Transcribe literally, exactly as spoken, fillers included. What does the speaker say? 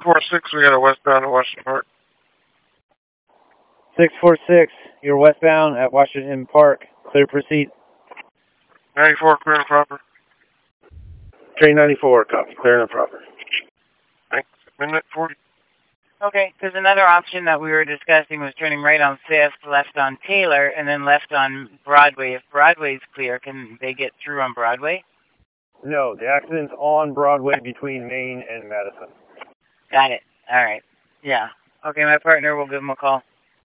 four six, we got a westbound at Washington Park. six four six, you're westbound at Washington Park. Clear proceed. ninety-four, clear and proper. Train ninety-four, copy. Clear and proper. Thanks. Minute forty. Okay, because another option that we were discussing was turning right on Fifth, left on Taylor, and then left on Broadway. If Broadway's clear, can they get through on Broadway? No, the accident's on Broadway between Main and Madison. Got it. All right. Yeah. Okay, my partner will give them a call.